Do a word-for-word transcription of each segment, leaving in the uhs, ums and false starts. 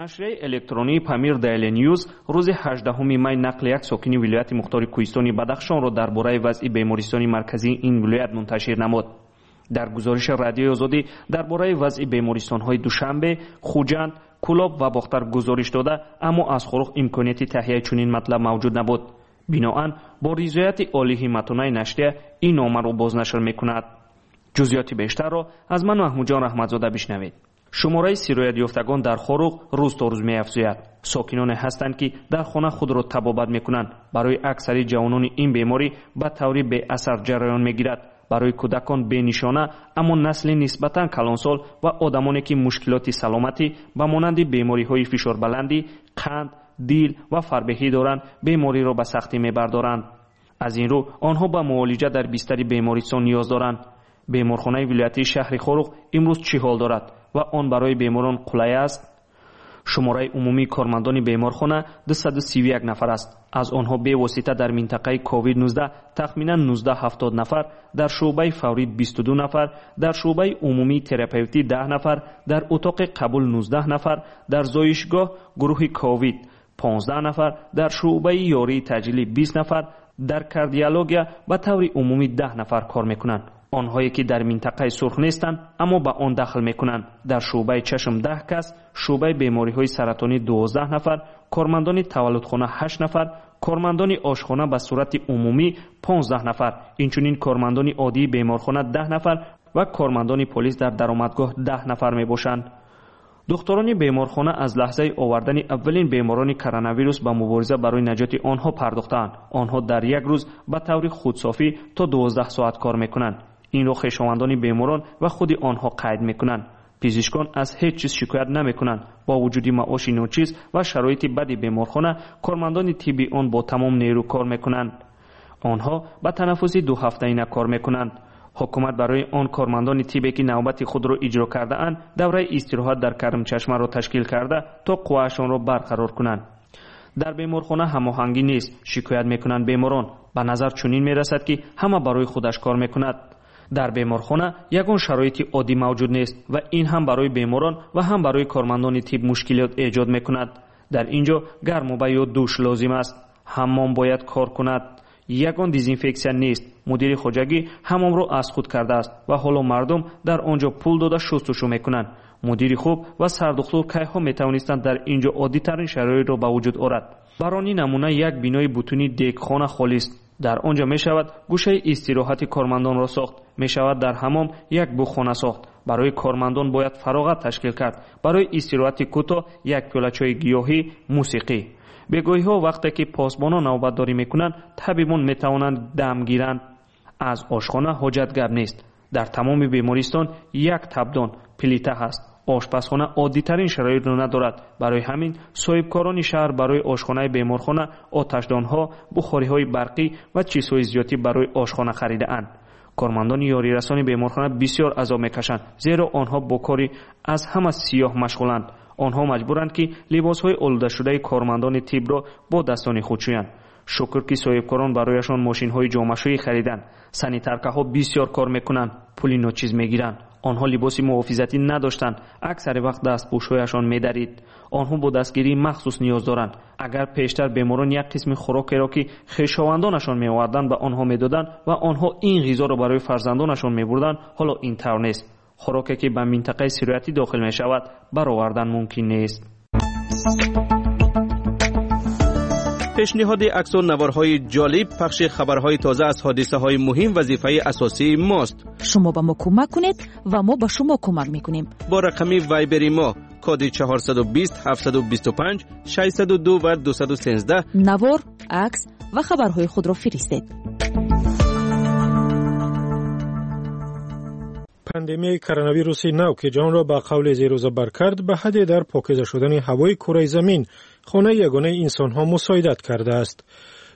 نشریه الکترونی پامیر دیلی نیوز روز هجدهم می نقل یک ساکن ولایت مختار کوهستانی بدخشان را درباره وضع بیمارستان مرکزی این ولایت منتشر نمود. در گزارش رادیوی آزادی درباره وضع بیمارستان‌های دوشنبه، خوجند، کلاب و باختر گزارش داده، اما از خروق امکانیت تهیه چنین مطلب موجود نبود. بنابراین با رضایت عالی همتانه نشریه این نامه را بازنشر می‌کند. جزئیات بیشتر را از من محمود جان رحمتزاده بشنوید. شماره سرایت یافتگان در خروق روز تا روز می‌افزاید. ساکنان هستند که در خانه خود را تبابت می‌کنند. برای اکثر جوانان این بیماری به طوری به اثر جریان می‌گیرد. برای کودکان به نشانه اما نسل نسبتاً کلانسال و آدمانی که مشکلات سلامتی به مانند بیماری‌های فشار بلندی، قند، دیل و فربهی دارند بیماری را به سختی می‌بردارند. از این رو آنها به معالجه در بستر بیمارستان نیاز دارند. بیمارخانه ولایتی شهر خروق امروز چه حال دارد و آن برای بیماران قلای است؟ شماره عمومی کارمندان بیمارخانه دویست و سی و یک نفر است. از آنها به واسطه در منطقه کووید نوزده تخمینا نوزده هفتاد نفر، در شعبه فوری بیست و دو نفر، در شعبه عمومی تراپیوتی ده نفر، در اتاق قبول نوزده نفر، در زایشگاه گروه کووید پانزده نفر، در شعبه یاری تجلیلی بیست نفر، در کاردیولوژی به طور عمومی ده نفر کار میکنند. آنهایی که در منطقه سرخ نیستند اما به آن داخل میکنند، در شعبه چشم ده کس، شعبه بیماری های سرطانی دوازده نفر، کارمندان تولدخانه هشت نفر، کارمندان آشخانه به صورت عمومی پانزده نفر، اینچنین کارمندان عادی بیمارخانه ده نفر و کارمندان پلیس در درآمدگاه ده نفر میباشند. دکتران بیمارخانه از لحظه آوردن اولین بیماران کرونا ویروس به مبارزه برای نجات آنها پرداختند. آنها در یک روز به طور خودصافی تا دوازده ساعت کار میکنند. این را خویشاوندان بیماران و خود آنها قید میکنند. پزشکان از هیچ چیز شکایت نمیکنند. با وجود معاش ناچیز و شرایط بد بیمارخانه، کارمندان طبی آن با تمام نیرو کار میکنند. آنها به تنفسی دو هفته‌ای کار میکنند. حکومت برای آن کارمندان طبی که نوبت خود را اجرا کرده اند دوره استراحت در کرم چشمه را تشکیل کرده تا قواشان را برقرار کنند. در بیمارخانه هماهنگی نیست. شکایت میکنند بیماران. به نظر چنین میرسد که همه برای خودش کار میکند. در بیمارخانه یگان شرایط عادی موجود نیست و این هم برای بیماران و هم برای کارمندان طب مشکلات ایجاد میکند. در اینجا گرم و یا دوش لازم است. حمام باید کار کند. یگان دیزینفکسیون نیست. مدیر خواجگی حمام را از خود کرده است و حالا مردم در آنجا پول داده شستشو میکنند. مدیر خوب و سردختور کیها میتوانستند در اینجا عادی ترین شرایط را به وجود آورد. برای نمونه یک بینای بتونی دیگخانه خالی است. در آنجا می شود گوشه استراحت کارمندان را ساخت. می شود در حمام یک بخانه ساخت. برای کارمندان باید فراغت تشکیل کرد. برای استراحت کوتاه یک پیاله چای گیاهی، موسیقی. بگاهی ها وقتی که پاسبانان نوبتداری میکنند، طبیبان میتوانند دم گیرند. از آشخانه حاجت گپ نیست. در تمام بیمارستان یک تبدان پلیته هست. آشپزخانه عادی ترین شرایط را ندارد. برای همین صاحبکاران شهر برای آشخانه بیمارخانه آتشدانها، بخاری‌های برقی و چیزهای زیادی برای آشخانه خریده اند. کارمندان یاری رسانی بیمارخانه بسیار عذاب میکشند، زیرا آنها با کاری از همه سیاه مشغولند. آنها مجبورند که لباسهای آلوده شده کارمندان طب را با دستان خود شویند. شکر که صاحبکاران برایشان ماشین‌های جامه‌شویی خریدند. سانیتارکاها بسیار کار میکنند، پولی ناچیز میگیرند. آنها لباس محافظتی نداشتند. اکثر وقت دستپوش‌هایشان می‌درید. آنها با دستگیری مخصوص نیاز دارند. اگر پیشتر بیماران یک قسم خوراکی را که خویشاوندانشان می‌آوردند به آنها می‌دادند و آنها این غذا را برای فرزندانشان می‌بردند، حالا این طور نیست. خوراکی که به منطقه سرایتی داخل می‌شود برآوردن ممکن نیست. پیشنهاد عکس و نوارهای جالب، پخش خبرهای تازه از حادثه‌های مهم وظیفه اساسی ماست. شما به ما کمک کنید و ما به شما کمک میکنیم. با رقم وایبری ما کد چهارصد و بیست هفتصد و بیست و پنج ششصد و دو و دویست و سیزده نوار، عکس و خبرهای خود را فرستید. پاندمی کرونا ویروس نو که جهان را به قول زیر و زبر کرد، به حد در پاکیزه شدن هوای کره زمین، خانه یگانه انسان ها مساعدت کرده است.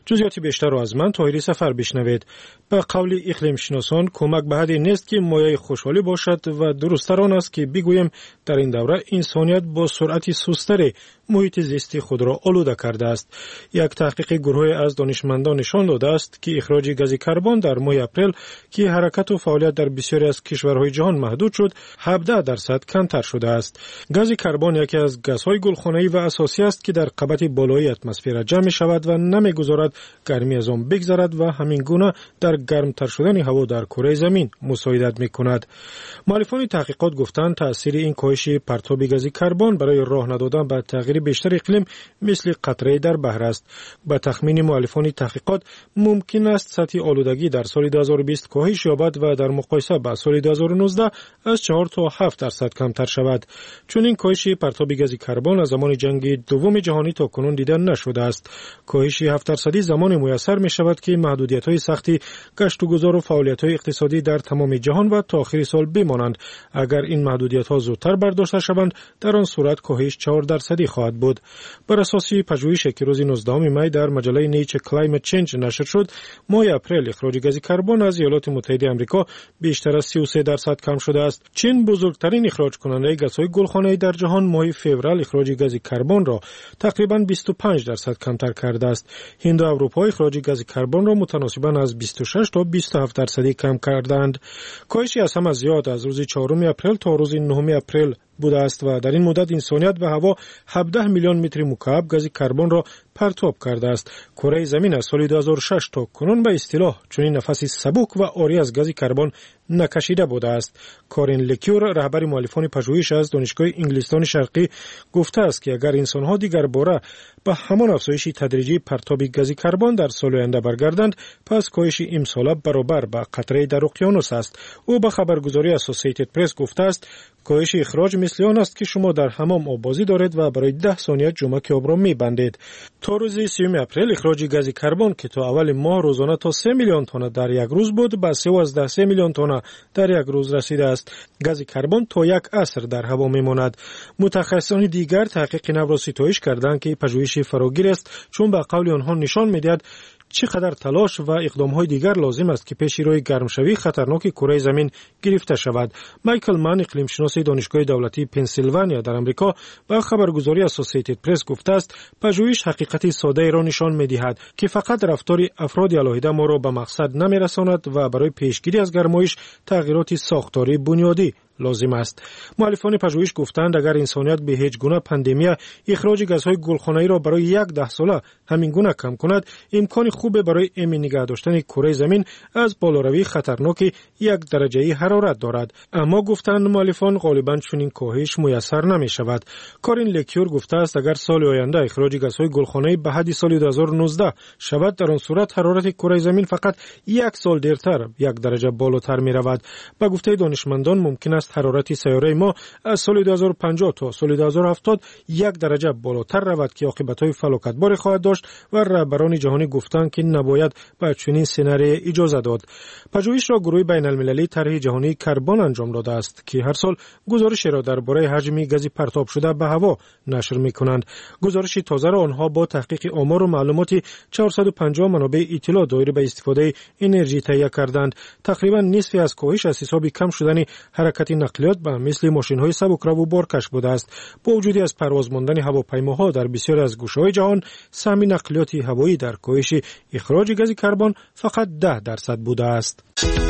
جزئیات بیشتر را از من طاهری سفر بشنوید. به قول اقلیم شناسان کمک به حدی نیست که مایه خوشحالی باشد و درست‌تر آن است که بگوییم در این دوره انسانیت با سرعت سست‌تری محیط زیستی خود را آلوده کرده است. یک تحقیق گروهی از دانشمندان نشان داده است که اخراج گاز کربن در ماه اپریل که حرکت و فعالیت در بسیاری از کشورهای جهان محدود شد، هفده درصد کمتر شده است. گاز کربن یکی از گازهای گلخانه‌ای و اساسی است که در قبضه بالای اتمسفر جمع شود و نمی‌گذارد گرمی از آن بگذرد و همین گونه در گرمتر شدن هوا در کره زمین مساعدت می‌کند. مؤلفان تحقیقات گفتند تأثیر این کاهش پرتاب گاز کربن برای راه ندادن به تغییر بیشتر اقلیم مثل قطره در بحر است. با تخمین مؤلفان تحقیقات ممکن است سطح آلودگی در سال دو هزار و بیست کاهش یابد و در مقایسه با سال دو هزار و نوزده از چهار تا هفت درصد کمتر شود. چون این کاهش پرتاب گاز کربن از زمان جنگ دوم جهانی تا کنون دیده نشده است. کاهش هفت درصدی زمان میسر می شود که محدودیت‌های سختی گشت و گذار و فعالیت‌های اقتصادی در تمام جهان و تا آخر سال بمانند. اگر این محدودیت‌ها زودتر برداشته شوند در آن صورت کاهش چهار درصدی خواهد بود. بر اساس پژوهشی که روز نوزدهم می در مجله نیچر کلایمت چنج نشر شد، ماه اپریل اخراج گاز کربن از ایالات متحده آمریکا بیشتر از سی و سه درصد کم شده است. چین بزرگترین اخراج کننده گازهای گلخانه‌ای در جهان ماه فوریه اخراج گاز کربن را تقریباً بیست و پنج درصد کمتر کرده است. هند و اروپا اخراج گاز کربن را متناسباً از بیست و شش تا بیست و هفت درصدی کم کردند. کاهشی از همه زیاد از روز چهارم اپریل تا روز نهم اپریل بوده است و در این مدت انسانیت به هوا هفده میلیون متر مکعب گاز کربن را پرتاب کرده است. کره زمین از سال دو هزار و شش تا کنون به اصطلاح چنین نفسی سبک و عاری از گاز کربن نکشیده بوده است. کارین لکیور رهبر مؤلفان پژوهش از دانشگاه انگلستان شرقی گفته است که اگر انسان‌ها دیگر باره به همان افزایش تدریجی پرتاب گاز کربن در سال آینده برگردند، پس کاهش امساله برابر با قطره در اقیانوس است. او به خبرگزاری اسوسییتد پرس گفته است کاهش اخراج مثل آن است که شما در حمام آب بازی دارید و برای ده ثانیه جمک آب را می‌بندید. تا روز سیوم اپریل اخراج گاز کربن که تا اول ماه روزانه تا سه میلیون تن در یک روز بود به سه و سه میلیون تن در یک روز رسیده است. گاز کربن تا یک عصر در هوا میماند. متخصصان دیگر تحقیق نو را ستایش کردند که پژوهش فراگیر است، چون به قول آنها نشان می‌دهد چقدر تلاش و اقدام‌های دیگر لازم است که پیش روی گرمشوی خطرناک کره زمین گرفته شود. مایکل من اقلیم شناس دانشگاه دولتی پنسیلوانیا در آمریکا با خبرگزاری اسوسییتد پرس گفته است پژوهش حقیقتی ساده را نشان می‌دهد که فقط رفتار افراد علاهیده ما را به مقصد نمی‌رساند و برای پیشگیری از گرمایش تغییرات ساختاری بنیادی لازم است. مؤلفان پژوهش گفتند اگر انسانیت به هیچ گونه پاندمی اخراج گازهای گلخانه‌ای را برای یک ده ساله همین گونه کم کند، امکان خوب برای امن نگه داشتن کره زمین از بالاروی خطرناک یک درجه حرارت دارد. اما گفتند مؤلفان غالباً چنین کاهش میسر نمی شود. کارین لکیور گفته است اگر سال آینده اخراج گازهای گلخانه‌ای به حد سال دو هزار و نوزده شود، در آن صورت حرارت کره زمین فقط یک سال دیرتر یک درجه بالاتر می رود. به گفته دانشمندان ممکن است حرارت سیاره ما از سال دو هزار و پنجاه تا سال دو هزار و هفتاد یک درجه بالاتر رود که عاقبت‌های فلاکتبار خواهد داشت و رهبران جهانی گفتند که نباید به چنین سناریویی اجازه داد. پژوهش را گروه بین‌المللی طرح جهانی کربن انجام داده است که هر سال گزارش را درباره حجم گاز پرتاب شده به هوا نشر می‌کنند. گزارش تازه را آنها با تحقیق آمار و معلومات چهارصد و پنجاه منابع اطلاع دایر به استفاده انرژی تهیه کردند. تقریبا نصف از کاهش از حساب کم شدن حرکت نقلیات به مثل ماشین‌های سبک‌رو و بارکش بوده است. با وجود از پرواز ماندن هواپیماها در بسیاری از گوشه‌های جهان، سهم نقلیات هوایی در کاهش اخراج گاز کربن فقط ده درصد بوده است.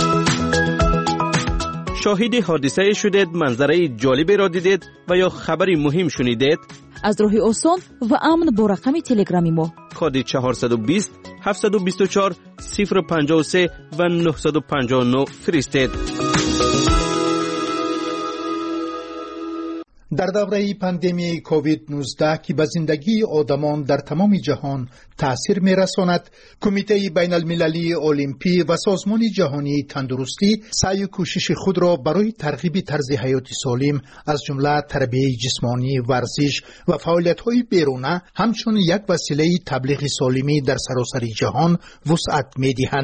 شاهد حادثه شدید، منظره جالبی را دیدید و یا خبری مهم شنیدید؟ از راه آسان و امن با رقم تلگرامی ما کد چهارصد و بیست هفتصد و بیست و چهار صفر پنجاه و سه و نهصد و پنجاه و نه فرستید. در دوره پاندمی کووید نوزده که به زندگی آدمان در تمام جهان تأثیر می‌رساند، کمیته بین المللی المپی و سازمان جهانی تندرستی سعی و کوشش خود را برای ترغیب طرز حیات سالم از جمله تربیت جسمانی، ورزش و فعالیت‌های بیرونه همچون یک وسیله تبلیغ سالمی در سراسر جهان وسعت می‌دهند.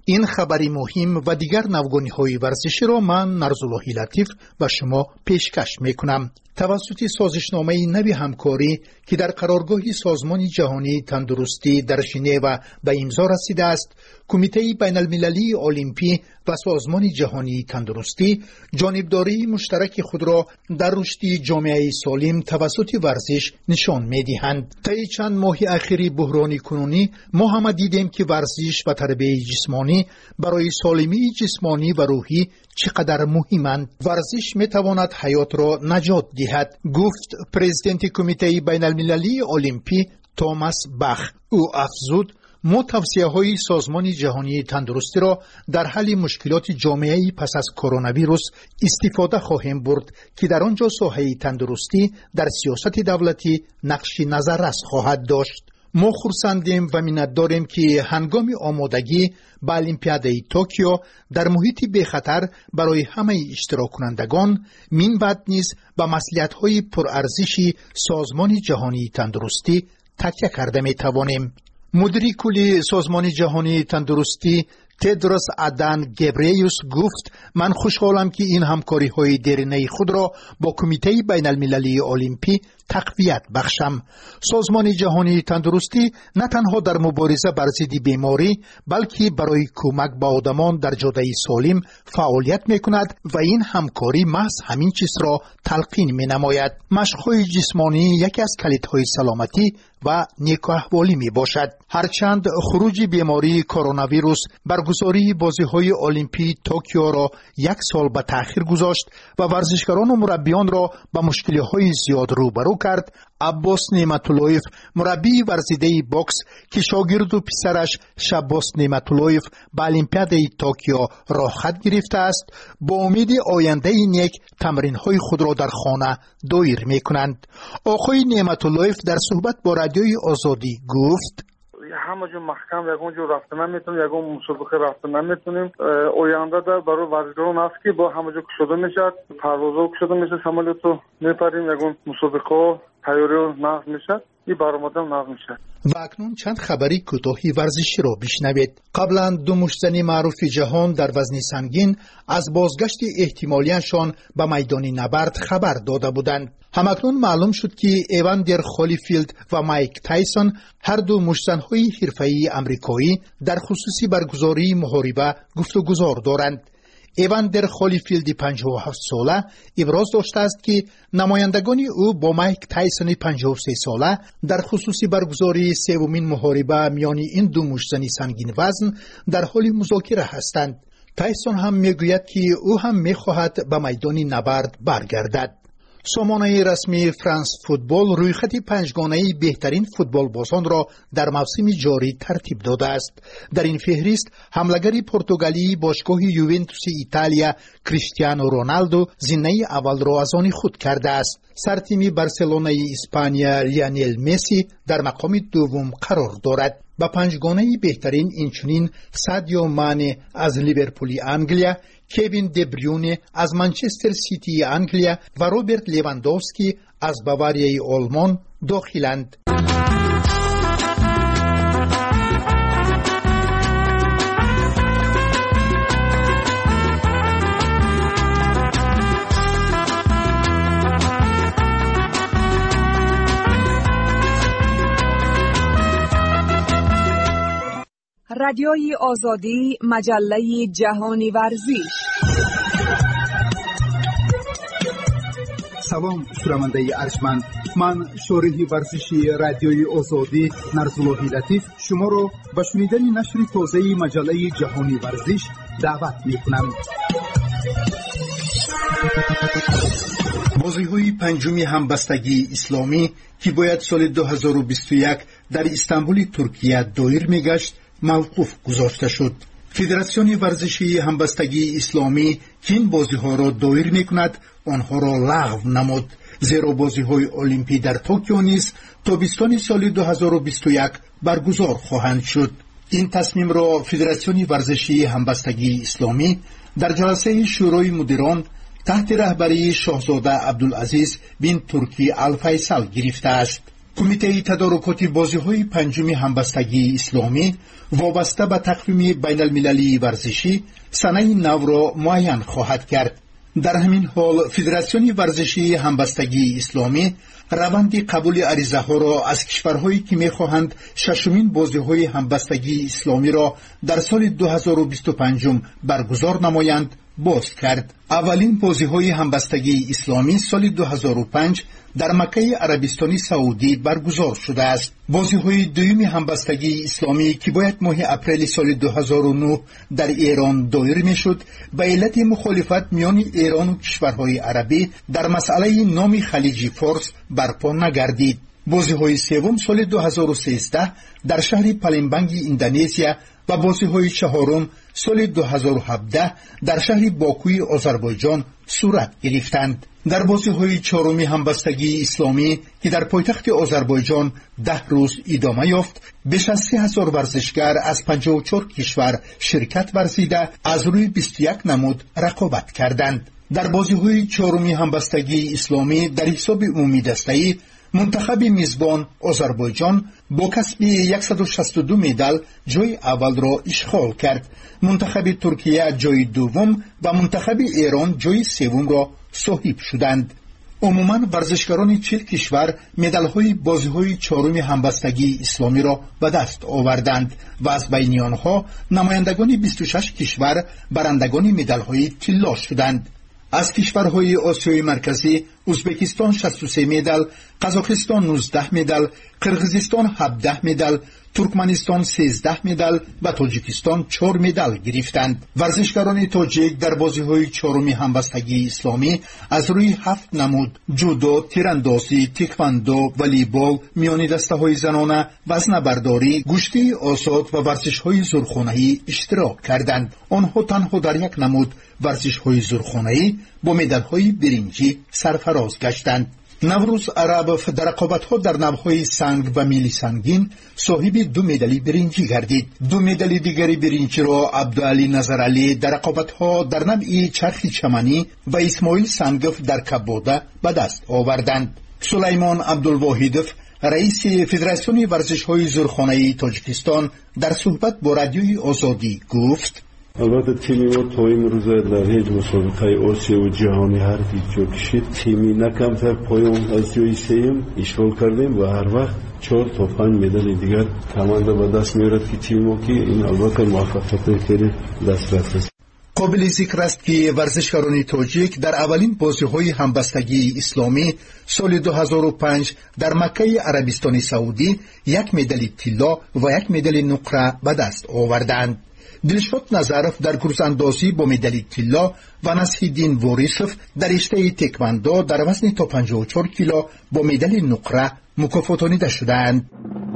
این خبری مهم و دیگر نوگانی‌های ورزشی را من نرزاللهی لطیف و شما پیشکش میکنم. توسط سازشنامه نوی همکاری که در قرارگاه سازمان جهانی تندرستی در ژنو به امضا رسیده است، کمیته بین المللی المپی و سازمان جهانی تندرستی جانبداری مشترک خود را در رشد جامعه سالم توسط ورزش نشان می‌دهند. طی چند ماه اخیر بحران کنونی ما هم دیدیم که ورزش و تربیت جسمانی برای سالمی جسمانی و روحی چقدر مهمند. ورزش میتواند حیات را نجات دهد، گفت پرزیدنت کمیته بین المللی المپی توماس باخ. او افزود ما توصیه‌های سازمان جهانی تندرستی را در حل مشکلات جامعه پس از کرونا ویروس استفاده خواهیم برد که در آنجا ساحه تندرستی در سیاست دولتی نقش نظررس خواهد داشت. ما خرسندیم و منتداریم که هنگام آمادگی به المپیادهای توکیو در محیطی بی خطر برای همه اشتراک کنندگان من بعد نیز به مصلحت‌های پرارزشی سازمان جهانی تندرستی تکیه کرده می توانیم. مدیر کلی سازمان جهانی تندرستی تدروس ادان گبریوس گفت من خوشحالم که این همکاری های دیرینه خود را با کمیته بین المللی المپی تقویت بخشم. سازمان جهانی تندرستی نه تنها در مبارزه بر ضد بیماری بلکه برای کمک به آدمان در جاده سالم فعالیت می کند و این همکاری محض همین چیز را تلقین می نماید. مشق‌های جسمانی یکی از کلیدهای سلامتی و نیکوحوالی می باشد. هرچند خروج بیماری کرونا ویروس برگزاری بازی‌های المپی توکیو را یک سال به تأخیر گذاشت و ورزشکاران و مربیان را به مشکل‌های زیاد روبرو کرد، عباس نعمت‌اللهیف مربی ورزیده باکس که شاگرد و پسرش شباس نعمت‌اللهیف به المپیاد توکیو راه خط گرفته است، با امید آینده نیک تمرین‌های خود را در خانه دایر می‌کنند. آقای نعمت‌اللهیف در صحبت با رادیوی آزادی گفت همه جو محکم یکون جو رفته نمیتونیم، یکون مسابقه رفته نمیتونیم. آینده در برای ورزشکاران است که با همه جو کشیده میشد، پروازها کشیده میشه، سمالیتو میپریم، یکون مسابقه تیاری نقض میشه، این برآمدم نقض میشه. و اکنون چند خبری کوتاهی ورزشی را بشنوید. قبلا دو مشتزن معروف جهان در وزن سنگین از بازگشت احتمالیشان به میدان نبرد خبر داده بودند. همکنون معلوم شد که ایواندر هولیفیلد و مایک تایسون هر دو مشتزن‌های حرفه‌ای آمریکایی در خصوص برگزاری محاربه گفتگوزار دارند. ایواندر هولیفیلد پنجاه و هفت ساله ابراز داشته است که نمایندگان او با مایک تایسون پنجاه و سه ساله در خصوص برگزاری سومین محاربه میان این دو مشتزن سنگین وزن در حال مذاکره هستند. تایسون هم میگوید که او هم میخواهد به میدان نبرد برگردد. سامانه رسمی فرانس فوتبال رویخط پنجگانه بهترین فوتبال بازان را در موسم جاری ترتیب داده است. در این فهرست حمله‌گر پرتغالی باشگاه یوونتوس ایتالیا کریستیانو رونالدو زینه اول را از آن خود کرده است. سرتیم بارسلونای اسپانیا لیونل مسی در مقام دوم قرار دارد. با پنجگانه بهترین اینچنین سادیو مانه از لیورپول انگلیا، کوین دبریونه از منچستر سیتی انگلیا و روبرت لیواندوفسکی از باواریای آلمان داخلند. رادیوی آزادی، مجله جهانی ورزش. سلام شنونده ارجمند، من شارح ورزشی رادیوی آزادی نرزاللهی لطیف شما را به شنیدن نشر تازه مجله جهانی ورزش دعوت می‌کنم. بازی‌های پنجمی همبستگی اسلامی که باید سال دو هزار و بیست و یک در استانبول ترکیه دایر می‌گشت موقوف گذاشته شد. فدراسیون ورزشی همبستگی اسلامی که این بازی‌ها را دایر می‌کند آنها را لغو نمود، زیرا بازی‌های المپی در توکیو نیز تابستان سال دو هزار و بیست و یک برگزار خواهند شد. این تصمیم را فدراسیون ورزشی همبستگی اسلامی در جلسه شورای مدیران تحت رهبری شاهزاده عبدالعزیز بن ترکی الفیصل گرفته است. کمیته تدارکات بازی‌های پنجم همبستگی اسلامی وابسته به تقویم بین المللی ورزشی سنه نو را معین خواهد کرد. در همین حال فدراسیون ورزشی همبستگی اسلامی روند قبول عریضه ها را از کشورهایی که می خواهند ششمین بازی های همبستگی اسلامی را در سال دو هزار و بیست و پنج برگزار نمایند باز کرد. اولین بازی های همبستگی اسلامی سال دو هزار و پنج در مکه عربستان سعودی برگزار شده است. بازی های دوم همبستگی اسلامی که باید ماه اپریل سال دو هزار و نه در ایران دایر می شد به علت مخالفت میان ایران و کشورهای عربی در مسئله نام خلیج فارس برپا نگردید. بازی های سوم سال دو هزار و سیزده در شهر پالمبانگ اندونزیا و بازی های چهارم سال دو هزار و هفده در شهر باکوی آذربایجان صورت گرفتند. در بازی های چهارم همبستگی اسلامی که در پایتخت آذربایجان ده روز ادامه یافت، بیش از سه هزار ورزشگر از پنجاه و چهار کشور شرکت ورزیده از روی بیست و یک نمود رقابت کردند. در بازی های چهارم همبستگی اسلامی در حساب عمومی دسته‌ای منتخب میزبان آذربایجان با کسب صد و شصت و دو مدال جای اول را اشغال کرد. منتخب ترکیه جای دوم و منتخب ایران جای سوم را صاحب شدند. عموماً ورزشکاران چهل کشور مدال‌های بازی‌های چهارم همبستگی اسلامی را به دست آوردند و از بین آنها نمایندگان بیست و شش کشور برندگان مدال‌های طلا شدند. از کشورهای آسیای مرکزی ازبکستان شصت و سه مدال، قزاقستان نوزده مدال، قرقیزستان هفده مدال، ترکمنستان سیزده مدال و تاجیکستان چهار مدال گرفتند. ورزشکاران تاجیک در بازی‌های چهارم همبستگی اسلامی از روی هفت نمود جودو، تیراندازی، تکواندو، والیبال، میانی دسته‌های زنانه، وزنه‌برداری، گشتی آزاد و ورزش‌های زورخانه‌ای اشتراک کردند. آنها تنها در یک نمود ورزش‌های زورخانه‌ای با مدال‌های برنجی سرفراز گشتند. نوروز عرب در رقابت‌ها در نوع‌های سنگ و میلی سنگین صاحب دو مدال برنجی گردید. دو مدال دیگری برنجی را عبدعلی نظرعلی در رقابت‌ها در نوع چرخ چمنی و اسماعیل سنگف در کبوده به دست آوردند. سلیمان عبدالواحدов رئیس فدراسیون ورزش‌های زورخانه‌ای تاجیکستان در صحبت با رادیوی آزادی گفت: البته تیمی ما تا امروز در هیچ مسابقه آسیا و جهانی هر جا کشید تیمی نکمتر پایان از جای سوم اشغال کردیم و هر وقت چهار تا پنج مدال دیگر کمانده به دست میارد که تیم ما که این البته موفقیت خیلی دست رفت. قابل ذکر است که ورزشکاران تاجیک در اولین بازی‌های همبستگی اسلامی سال دو هزار و پنج در مکه عربستان سعودی یک مدال طلا و یک مدال نقره به دست آوردند. دلشاد نظرف در گروزاندازی با مدال طلا و نصیح‌الدین واریسوف در رشته تکواندو در وزن تا پنجاه و چهار کیلو با مدال نقره مکافاتانیده شدند.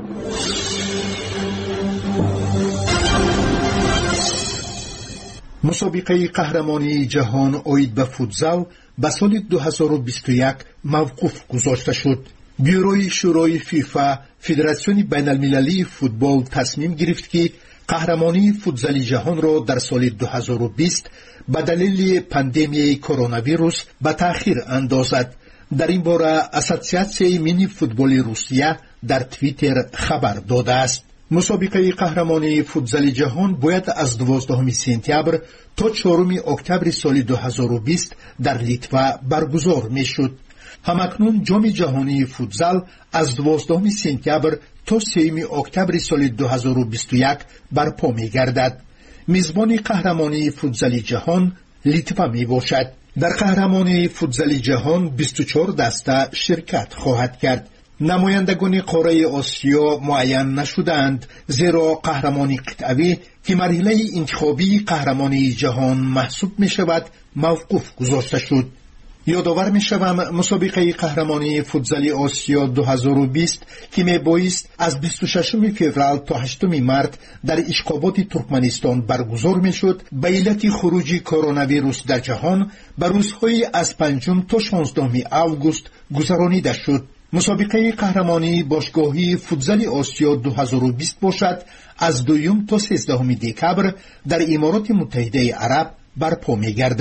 مسابقه قهرمانی جهان اید به فوتزال به سال دو هزار و بیست و یک موقوف گذاشته شد. بیوروی شورای فیفا فدراسیون بین المللی فوتبال تصمیم گرفت که قهرمانی فوتزال جهان را در سال دو هزار و بیست به دلیل پاندمی کرونا ویروس به تأخیر اندازد. در این باره اسوسیاسیون ملی فوتبال روسیه در توییتر خبر داده است. مسابقه قهرمانی فوتزال جهان باید از دوازدهم سپتامبر تا چهارم اکتبر سال دو هزار و بیست در لیتوا برگزار می شد. همکنون جام جهانی فوتزال از دوازدهم سپتامبر تا سوم اکتبر سال دو هزار و بیست و یک برپا می گردد. میزبان قهرمانی فوتزال جهان لیتوا می باشد. در قهرمانی فوتزال جهان بیست و چهار دسته شرکت خواهد کرد. نمایندگان قاره آسیا معین نشدند، زیرا قهرمانی قطعی که مرحله انتخابی قهرمانی جهان محسوب می شود موقوف گذاشته شد. یادآور می شوم مسابقه قهرمانی فوتزال آسیا دو هزار و بیست که می بایست از بیست و ششم فوریه تا هشتم مارس در اشخابات ترکمنستان برگزار می شد، به علت خروج کرونا ویروس در جهان به روزهای از پنجم تا شانزدهم آگوست گذرانیده شد. مسابقه قهرمانی باشگاهی فوتزال آسیا دو هزار و بیست باشد از دوم تا سیزدهم دکبر در امارات متحده عرب برپا می گردد.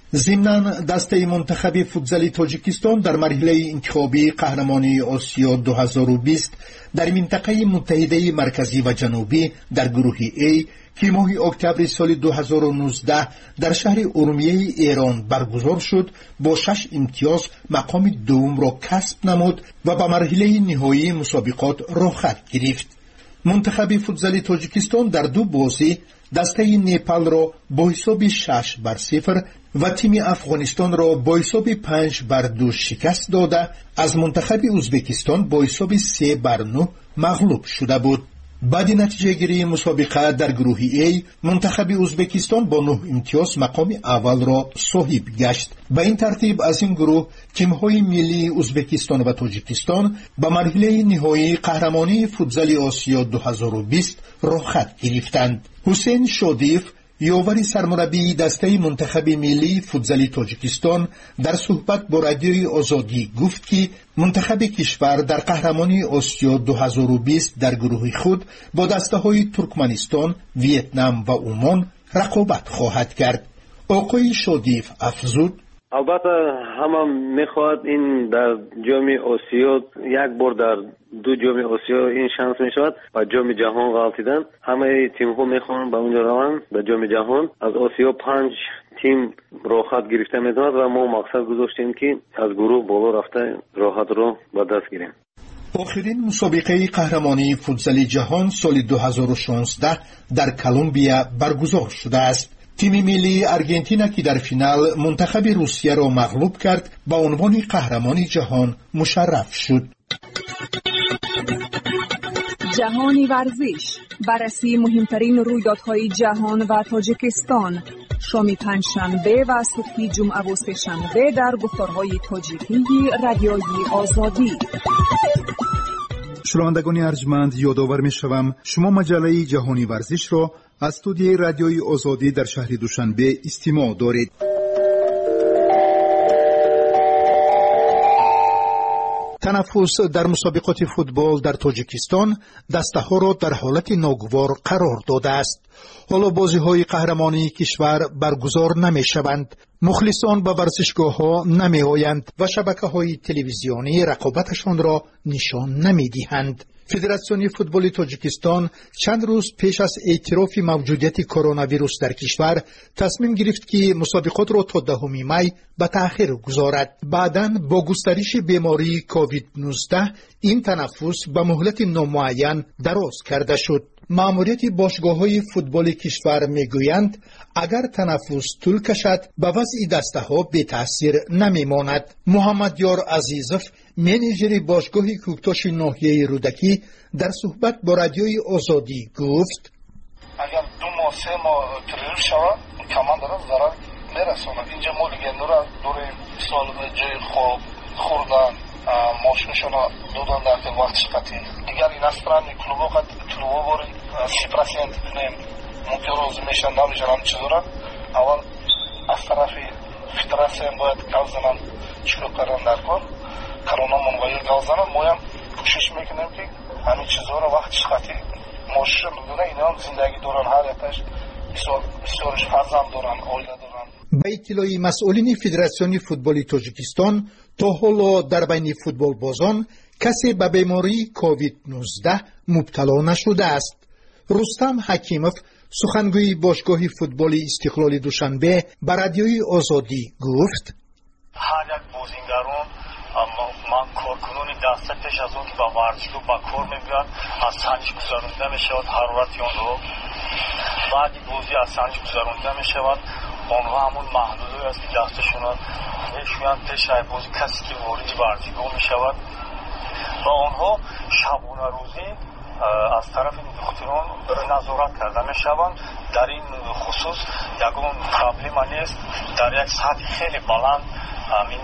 ضمناً دسته منتخب فوتزال تاجیکستان در مرحله انتخابی قهرمانی آسیا دو هزار و بیست در منطقه متحده مرکزی و جنوبی در گروه A که ماه اکتبر سال دو هزار و نوزده در شهر ارومیه ایران برگزار شد با شش امتیاز مقام دوم را کسب نمود و به مرحله نهایی مسابقات راه خط گرفت. منتخب فوتزال تاجیکستان در دو بازی دسته نیپال را با حساب شش بر صفر و تیم افغانستان را با حساب پنج بر دو شکست داده از منتخب ازبکستان با حساب سه بر نه مغلوب شده بود. بعد نتیجه گیری مسابقه در گروه A منتخب ازبکستان با نه امتیاز مقام اول را صاحب گشت. به این ترتیب از این گروه تیم‌های ملی ازبکستان و تاجیکستان به مرحله نهایی قهرمانی فوتزال آسیا دو هزار و بیست راه خط گرفتند. حسین شادیف یاور سرمربی دسته منتخب ملی فوتزال تاجیکستان در صحبت با رادیوی آزادی گفت که منتخب کشور در قهرمانی آسیا دو هزار و بیست در گروه خود با دسته های ترکمنستان، ویتنام و عمان رقابت خواهد کرد. آقای شادیف افزود: البته همه میخواد این در جام آسیا یک بار در دو جام آسیا این شانس میشود و جام جهان غلطیدن. همه تیم ها میخوان به اونجا روند به جام جهان. از آسیا پنج تیم راحت گرفته میتواند و ما مقصد گذاشتیم که از گروه بالا رفته راحت رو به دست گیریم. آخرین مسابقه قهرمانی فوتزال جهان سال دو هزار و شانزده در کلمبیا برگزار شده است. تیم ملی ارژانتین که در فینال منتخب روسیه را مغلوب کرد به عنوان قهرمان جهان مشرف شد. جهانی ورزش، بررسی مهمترین رویدادهای جهان و تاجیکستان، شام پنجشنبه و صبح جمعه و سه‌شنبه در گفتارهای تاجیکی رادیوی آزادی. شنوندگان ارجمند، یادآور می‌شوم شما مجله جهانی ورزش را از استودیوی رادیوی آزادی در شهر دوشنبه استماع دارید. تنفس در مسابقات فوتبال در تاجیکستان دسته ها را در حالت ناگوار قرار داده است. حالا بازی های قهرمانی کشور برگزار نمی شوند. مخلصان به ورزشگاه ها نمی آیند و شبکه های تلویزیونی رقابتشان را نشان نمی دهند. فدراسیون فوتبال تاجیکستان چند روز پیش از اعتراف موجودیت کرونا ویروس در کشور تصمیم گرفت که مسابقات را تا دهم می به تأخیر گذارد. بعداً با گسترش بیماری کووید نوزده این تنفس به مهلت نامعین دراز کرده شد. مأموریت باشگاه‌های فوتبال کشور میگویند اگر تنفس طول کشد به وضع دسته ها بی تأثیر نمی ماند. محمد یار عزیزов منیجر باشگاه کوکتاش ناحیه رودکی در صحبت با رادیوی آزادی گفت: اگر دو ماه سه ماه تغییر شود کمان داره ضرر میرساند. اینجا ما دیگه نورا دوره سال جای خواب خوردن ماشینشون دادن در طول وقتش قطعی. اگر این استرانی کلوبا قد کلوبا باری سی پرسنت نیم ممکن روز میشن نمیشن هم چیزورا اول از طرف فدراسیون باید گوزنم شروع کردن در کار کرونا منویل گوزنم مایم کوشش میکنیم که همین چیزورا وقتش قطعی ماشین دونه اینا هم زندگی دارن هر یکش بسیارش فرزند دارن آیله دارن. به اطلاع مسئولین فدراسیون فوتبال تاجیکستان تا حالا در بین فوتبال بازان کسی به بیماری کووید نوزده مبتلا نشده است. رستم حکیمов سخنگوی باشگاه فوتبال استقلال دوشنبه به رادیوی آزادی گفت: هر یک بازیگران من کارکنان دسته پیش از اون که با ورزشگاه با کار میگوید از سنج گذرانده میشود حرارت آن رو بعدی بازی از سنج گذرانده میشود آنها همون محدودی است که دستشون میشویند پیش از بازی کسی که وارد ورزشگاه میشود و آنها شبانه روزی از طرف دکتران نظارت کرده میشوند. در این خصوص یگان پرابلم نیست، در یک سطح خیلی بلند همین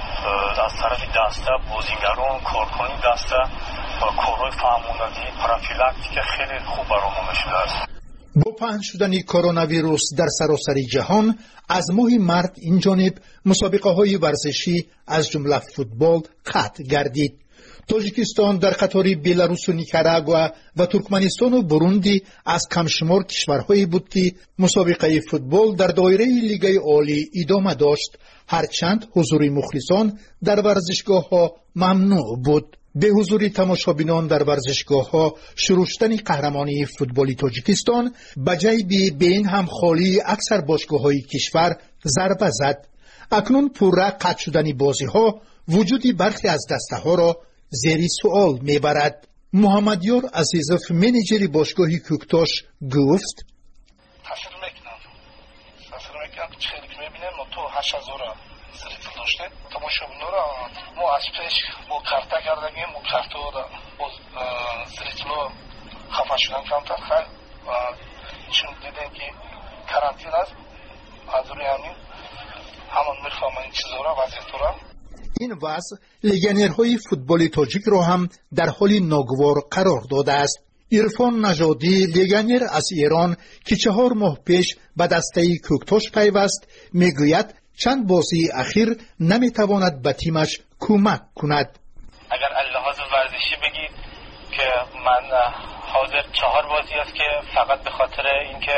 از طرف دسته بازیگران کارکنان دسته کارهای فهماندهی پروفیلاکتیک خیلی خوب برنامه شده است. با پهن شدن کرونا ویروس در سراسر جهان از ماه مارس این جانب مسابقه های ورزشی از جمله فوتبال قطع گردید. تاجیکستان در قطار بلاروس و نیکاراگوآ و ترکمنستان و بروندی از کمشمار کشورهایی بود که مسابقه فوتبال در دایره لیگ عالی ادامه داشت، هرچند حضور مخلصان در ورزشگاه‌ها ممنوع بود. به حضور تماشابینان در ورزشگاه‌ها شروع شدن قهرمانی فوتبالی تاجیکستان به جای به این هم خالی اکثر باشگاه‌های کشور ضربه زد. اکنون پررق قطع شدن بازی‌ها وجودی برخی از دسته‌ها را زیر سوال میبرد. محمدیار عزیزов منیجر باشگاه کوکتاش گفت: تاثیر میکنه. تاثیر میکنه که خیلی که میبینیم تو هشت هزار سریتل داشته تماشابینا را ما از پیش با کارتا کردیم با کارتا با سریتل خفه شدن کمتر خیلی و چون دیدیم که کارانتین است از روی همین همون میخوام این چیزا را وضعیت را. این وضع لگنرهای فوتبال تاجیک را هم در حال ناگوار قرار داده است. عرفان نژادی لگنر از ایران که چهار ماه پیش به دسته کوکتاش پیوست میگوید چند بازی اخیر نمیتواند به تیمش کمک کند. اگر لحاظ ورزشی بگید که من حاضر چهار بازی است که فقط به خاطر اینکه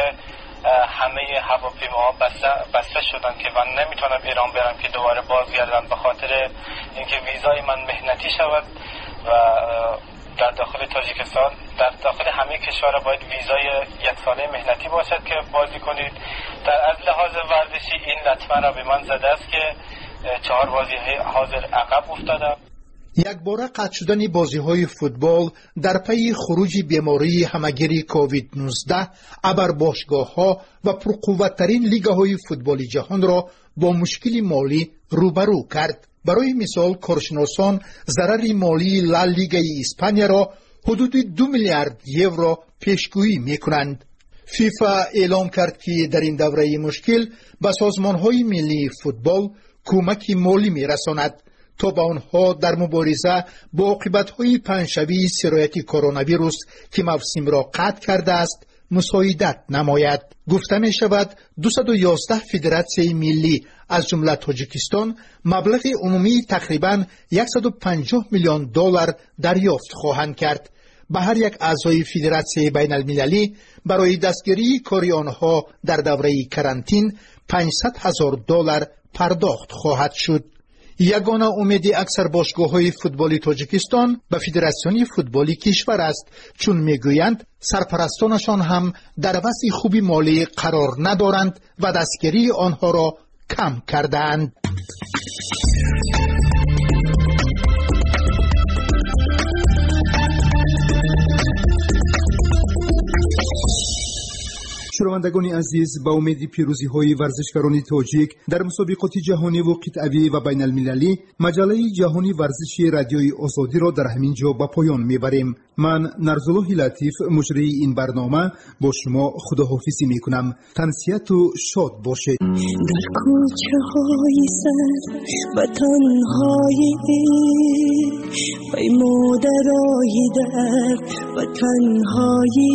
همه هواپیماها بسته بسته شدن که من نمیتونم ایران برم که دوباره بازگردم به خاطر اینکه ویزای من مهنتی شود و در داخل تاجیکستان در داخل همه کشورها باید ویزای یک ساله مهنتی باشد که بازی کنید. در از لحاظ ورزشی این لطمه را به من زده است که چهار بازی حاضر عقب افتادم. یک باره قطع شدن بازی‌های فوتبال در پی خروج بیماری همگیر کووید نوزده ابر باشگاه‌ها و پرقوت‌ترین لیگ‌های فوتبالی جهان را با مشکل مالی روبرو کرد. برای مثال کارشناسان ضرر مالی لا لیگ اسپانیا را حدود دو میلیارد یورو پیشگویی می‌کنند. فیفا اعلام کرد که در این دوره مشکل به سازمان‌های ملی فوتبال کمک مالی می‌رساند تا به آنها در مبارزه با عاقبت‌های پنجشنبه سرایت کرونا ویروس که موسم را قطع کرده است مساعدت نماید. گفته می شود دویست و یازده فدراسیون ملی از جمله تاجیکستان مبلغ عمومی تقریباً صد و پنجاه میلیون دلار دریافت خواهند کرد. به هر یک اعضای فدراسیون بین المللی برای دستگیری کاری آنها در دوره کرانتین پانصد هزار دلار پرداخت خواهد شد. یگانه امید اکثر باشگاه‌های فوتبالی تاجیکستان به فدراسیون فوتبالی کشور است، چون میگویند سرپرستانشان هم در وضع خوبی مالی قرار ندارند و دستگیری آنها را کم کردند. شنوندگان عزیز، با امید پیروزی های ورزشکاران تاجیک در مسابقات جهانی و قطعی و بین المللی، مجله جهانی ورزشی رادیوی آزادی را در همین جا به پایان میبریم. من نرزالله لطیف مجری این برنامه با شما خداحافظی میکنم. تنسیت و شاد باشید. در کوچه های سر و تنهایی بی مادرای در و تنهایی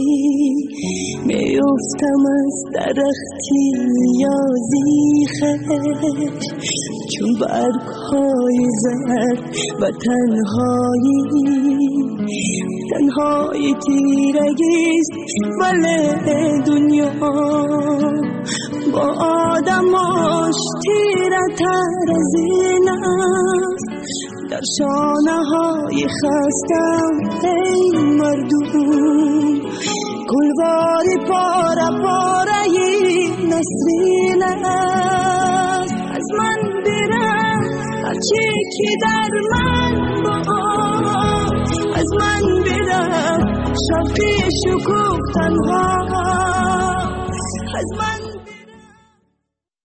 میافتم از درختی یازی خش چون برگ های زرد و تنهایی تنهایی تیرگیست ولی دنیا با آدماش تیره تر از این است. در شانه های خستم ای مردم گلواری پاره پاره نسرین است. از من برم هرچی که در من با از من برم شفی شکوه تنها از من